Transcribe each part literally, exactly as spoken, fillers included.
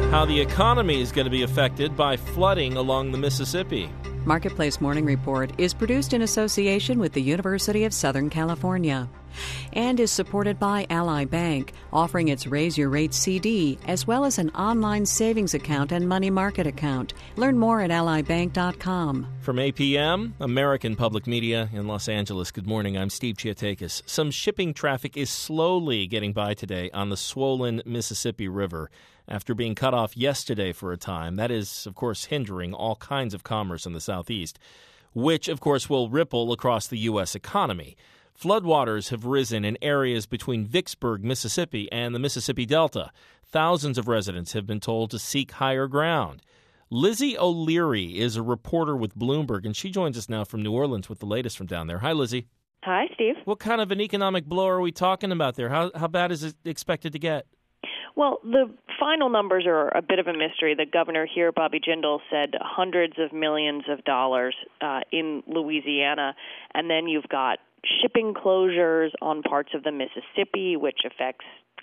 how the economy is going to be affected by flooding along the Mississippi. Marketplace Morning Report is produced in association with the University of Southern California and is supported by Ally Bank, offering its Raise Your Rate C D as well as an online savings account and money market account. Learn more at ally bank dot com. From A P M, American Public Media in Los Angeles, good morning. I'm Steve Chiatakis. Some shipping traffic is slowly getting by today on the swollen Mississippi River after being cut off yesterday for a time. That is, of course, hindering all kinds of commerce in the southeast, which, of course, will ripple across the U S economy. Floodwaters have risen in areas between Vicksburg, Mississippi, and the Mississippi Delta. Thousands of residents have been told to seek higher ground. Lizzie O'Leary is a reporter with Bloomberg, and she joins us now from New Orleans with the latest from down there. Hi, Lizzie. Hi, Steve. What kind of an economic blow are we talking about there? How, how bad is it expected to get? Well, the final numbers are a bit of a mystery. The governor here, Bobby Jindal, said hundreds of millions of dollars uh, in Louisiana, and then you've got shipping closures on parts of the Mississippi, which affects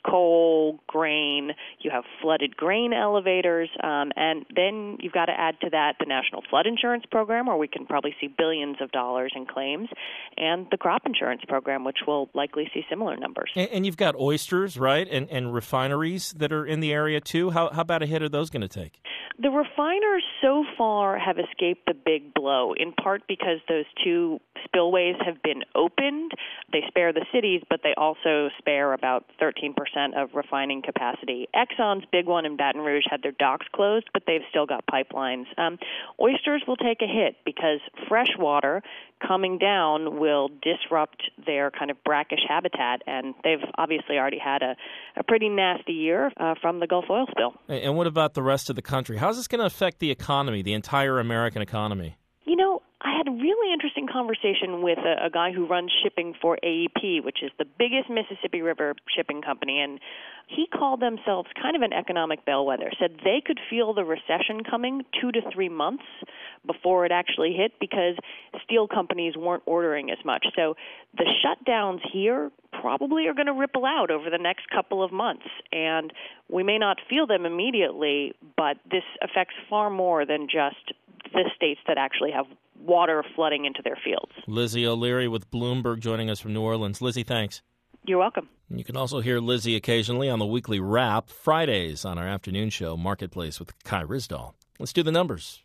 coal, grain. You have flooded grain elevators, um, and then you've got to add to that the National Flood Insurance Program, where we can probably see billions of dollars in claims, and the crop insurance program, which will likely see similar numbers. And, and you've got oysters, right, and, and refineries that are in the area too. How, how bad a hit are those going to take? The refiners so far have escaped the big blow, in part because those two spillways have been opened. They spare the cities, but they also spare about thirteen percent of refining capacity. Exxon's big one in Baton Rouge had their docks closed, but they've still got pipelines. Um, oysters will take a hit because fresh water coming down will disrupt their kind of brackish habitat, and they've obviously already had a, a pretty nasty year uh, from the Gulf oil spill. And what about the rest of the country? How's this going to affect the economy, the entire American economy? You know, I had a really interesting conversation with a, a guy who runs shipping for A E P, which is the biggest Mississippi River shipping company, and he called themselves kind of an economic bellwether, said they could feel the recession coming two to three months before it actually hit because steel companies weren't ordering as much. So the shutdowns here probably are going to ripple out over the next couple of months, and we may not feel them immediately, but this affects far more than just the states that actually have water flooding into their fields. Lizzie O'Leary with Bloomberg joining us from New Orleans. Lizzie, thanks. You're welcome. You can also hear Lizzie occasionally on the weekly wrap, Fridays on our afternoon show, Marketplace with Kai Ryssdal. Let's do the numbers.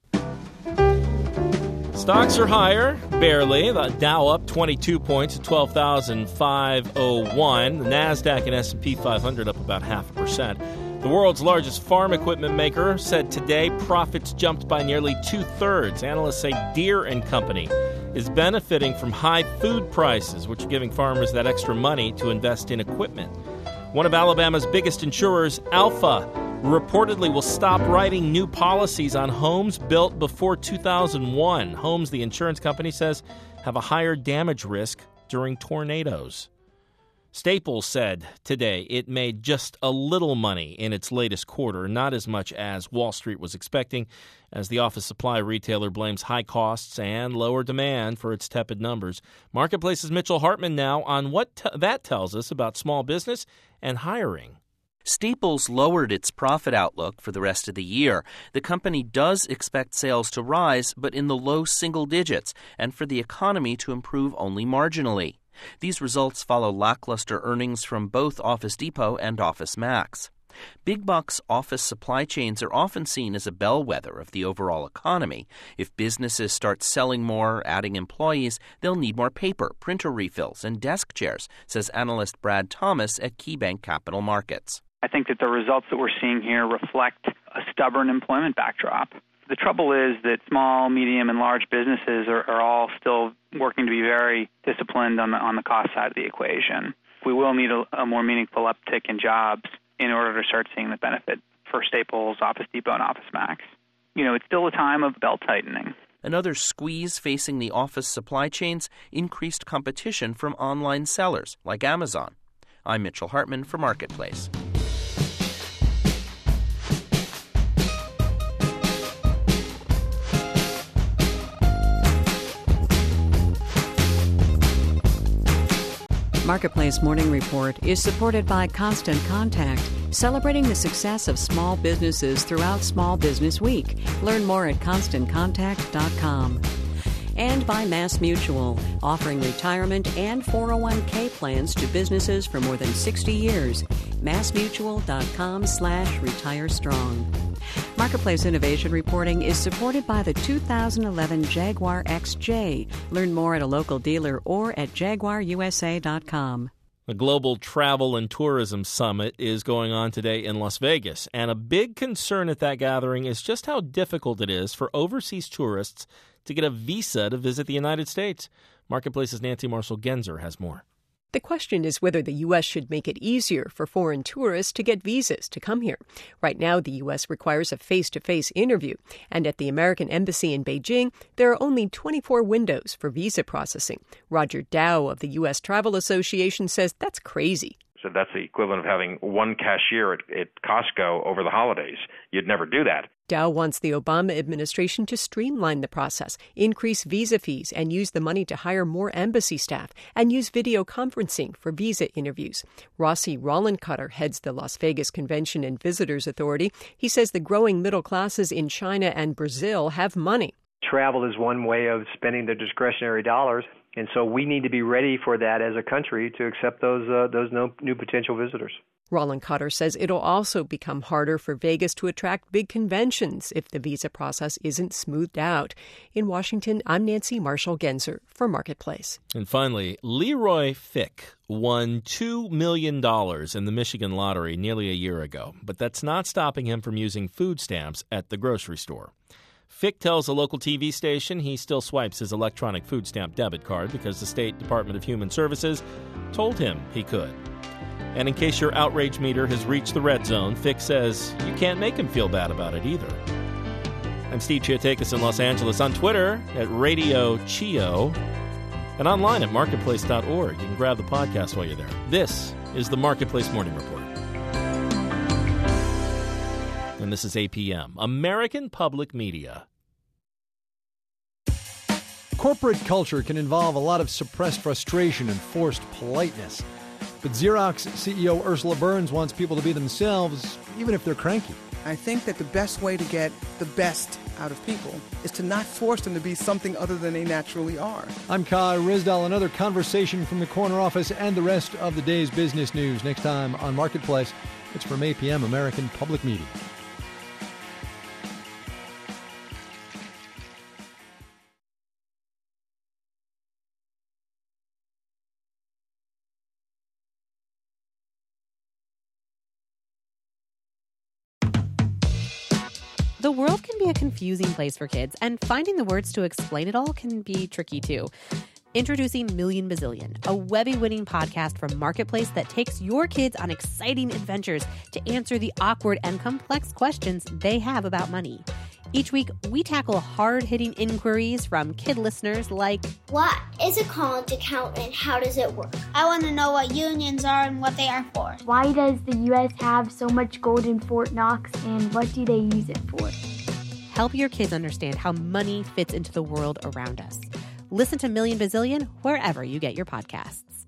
Stocks are higher, barely. The Dow up twenty-two points at twelve thousand five hundred one. The NASDAQ and S and P five hundred up about half a percent. The world's largest farm equipment maker said today profits jumped by nearly two-thirds. Analysts say Deere and Company is benefiting from high food prices, which are giving farmers that extra money to invest in equipment. One of Alabama's biggest insurers, Alpha, reportedly will stop writing new policies on homes built before two thousand one. Homes, the insurance company says, have a higher damage risk during tornadoes. Staples said today it made just a little money in its latest quarter, not as much as Wall Street was expecting, as the office supply retailer blames high costs and lower demand for its tepid numbers. Marketplace's Mitchell Hartman now on what t- that tells us about small business and hiring. Staples lowered its profit outlook for the rest of the year. The company does expect sales to rise, but in the low single digits, and for the economy to improve only marginally. These results follow lackluster earnings from both Office Depot and Office Max. Big box office supply chains are often seen as a bellwether of the overall economy. If businesses start selling more, adding employees, they'll need more paper, printer refills, and desk chairs, says analyst Brad Thomas at KeyBank Capital Markets. I think that the results that we're seeing here reflect a stubborn employment backdrop. The trouble is that small, medium, and large businesses are, are all still working to be very disciplined on the on the cost side of the equation. We will need a, a more meaningful uptick in jobs in order to start seeing the benefit for Staples, Office Depot, and Office Max. You know, it's still a time of belt-tightening. Another squeeze facing the office supply chains, increased competition from online sellers like Amazon. I'm Mitchell Hartman for Marketplace. Marketplace Morning Report is supported by Constant Contact, celebrating the success of small businesses throughout Small Business Week. Learn more at constant contact dot com. And by MassMutual, offering retirement and four oh one k plans to businesses for more than sixty years. MassMutual.com slash retire strong. Marketplace Innovation Reporting is supported by the two thousand eleven Jaguar X J. Learn more at a local dealer or at jaguar u s a dot com. The Global Travel and Tourism Summit is going on today in Las Vegas, and a big concern at that gathering is just how difficult it is for overseas tourists to get a visa to visit the United States. Marketplace's Nancy Marshall-Genzer has more. The question is whether the U S should make it easier for foreign tourists to get visas to come here. Right now, the U S requires a face-to-face interview, and at the American Embassy in Beijing, there are only twenty-four windows for visa processing. Roger Dow of the U S Travel Association says that's crazy. So that's the equivalent of having one cashier at, at Costco over the holidays. You'd never do that. Dow wants the Obama administration to streamline the process, increase visa fees, and use the money to hire more embassy staff, and use video conferencing for visa interviews. Rossi Rollencutter heads the Las Vegas Convention and Visitors Authority. He says the growing middle classes in China and Brazil have money. Travel is one way of spending their discretionary dollars, and so we need to be ready for that as a country to accept those uh, those no, new potential visitors. Rollencutter says it'll also become harder for Vegas to attract big conventions if the visa process isn't smoothed out. In Washington, I'm Nancy Marshall-Genzer for Marketplace. And finally, Leroy Fick won two million dollars in the Michigan lottery nearly a year ago, but that's not stopping him from using food stamps at the grocery store. Fick tells a local T V station he still swipes his electronic food stamp debit card because the State Department of Human Services told him he could. And in case your outrage meter has reached the red zone, Fick says you can't make him feel bad about it either. I'm Steve Chiotakis in Los Angeles, on Twitter at Radio Chio, and online at marketplace dot org. You can grab the podcast while you're there. This is the Marketplace Morning Report. And this is A P M, American Public Media. Corporate culture can involve a lot of suppressed frustration and forced politeness. But Xerox C E O Ursula Burns wants people to be themselves, even if they're cranky. I think that the best way to get the best out of people is to not force them to be something other than they naturally are. I'm Kai Rizdal. Another conversation from the corner office and the rest of the day's business news next time on Marketplace. It's from A P M, American Public Media. The world can be a confusing place for kids, and finding the words to explain it all can be tricky too. Introducing Million Bazillion, a Webby-winning podcast from Marketplace that takes your kids on exciting adventures to answer the awkward and complex questions they have about money. Each week, we tackle hard-hitting inquiries from kid listeners like, what is a college account and how does it work? I want to know what unions are and what they are for. Why does the U S have so much gold in Fort Knox and what do they use it for? Help your kids understand how money fits into the world around us. Listen to Million Bazillion wherever you get your podcasts.